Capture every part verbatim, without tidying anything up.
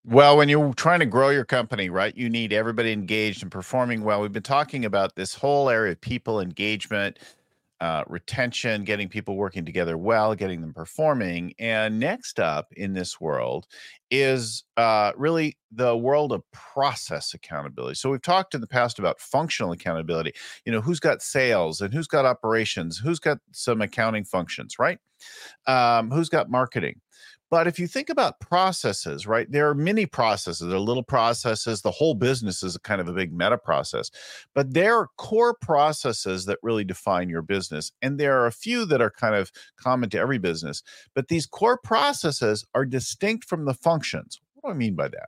Well, when you're trying to grow your company, right, you need everybody engaged and performing well. We've been talking about this whole area of people engagement, uh, retention, getting people working together well, getting them performing. And next up in this world is uh, really the world of process accountability. So we've talked in the past about functional accountability. You know, who's got sales and who's got operations, who's got some accounting functions, right? Um, who's got marketing? But if you think about processes, right, there are many processes. There are little processes. The whole business is a kind of a big meta process. But there are core processes that really define your business. And there are a few that are kind of common to every business. But these core processes are distinct from the functions. What do I mean by that?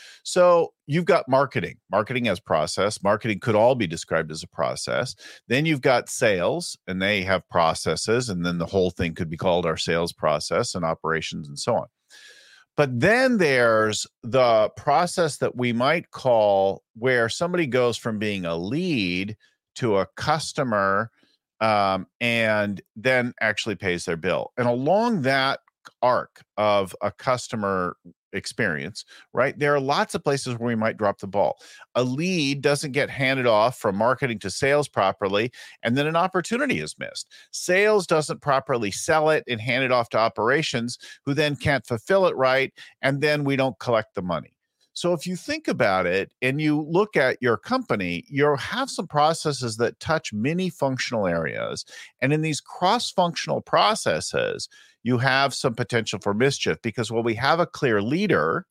So you've got marketing, marketing as process. Marketing could all be described as a process. Then you've got sales, and they have processes. And then the whole thing could be called our sales process and operations and so on. But then there's the process that we might call where somebody goes from being a lead to a customer, um, and then actually pays their bill. And along that arc of a customer experience, right? There are lots of places where we might drop the ball. A lead doesn't get handed off from marketing to sales properly, and then an opportunity is missed. Sales doesn't properly sell it and hand it off to operations, who then can't fulfill it right, and then we don't collect the money. So if you think about it and you look at your company, you have some processes that touch many functional areas. And in these cross-functional processes, you have some potential for mischief because while we have a clear leader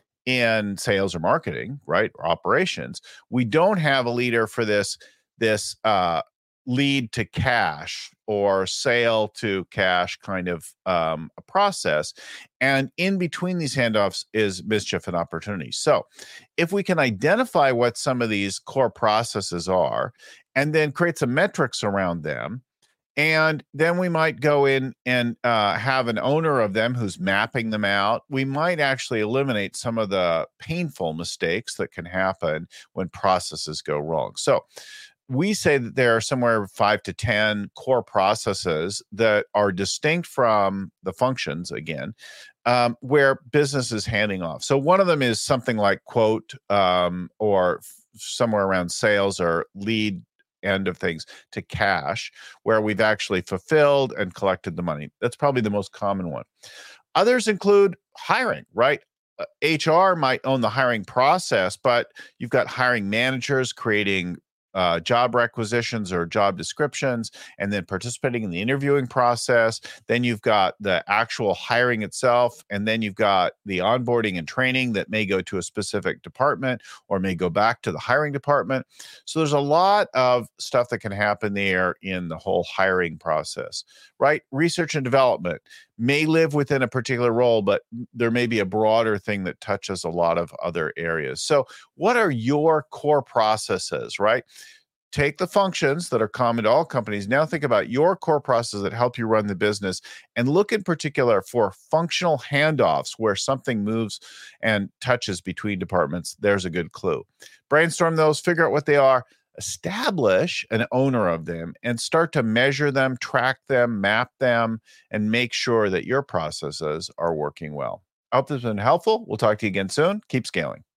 in sales or marketing, right, or operations, we don't have a leader for this this uh, lead to cash or sale to cash kind of um, a process. And in between these handoffs is mischief and opportunity. So if we can identify what some of these core processes are and then create some metrics around them, and then we might go in and uh, have an owner of them who's mapping them out. We might actually eliminate some of the painful mistakes that can happen when processes go wrong. So we say that there are somewhere five to ten core processes that are distinct from the functions, again, um, where business is handing off. So one of them is something like quote um, or f- somewhere around sales or lead end of things to cash, where we've actually fulfilled and collected the money. That's probably the most common one. Others include hiring, right? Uh, H R might own the hiring process, but you've got hiring managers creating uh, job requisitions or job descriptions, and then participating in the interviewing process. Then you've got the actual hiring itself, and then you've got the onboarding and training that may go to a specific department or may go back to the hiring department. So there's a lot of stuff that can happen there in the whole hiring process, right? Research and development may live within a particular role, but there may be a broader thing that touches a lot of other areas. So what are your core processes, right? Take the functions that are common to all companies. Now think about your core processes that help you run the business and look in particular for functional handoffs where something moves and touches between departments. There's a good clue. Brainstorm those, figure out what they are, establish an owner of them, and start to measure them, track them, map them, and make sure that your processes are working well. I hope this has been helpful. We'll talk to you again soon. Keep scaling.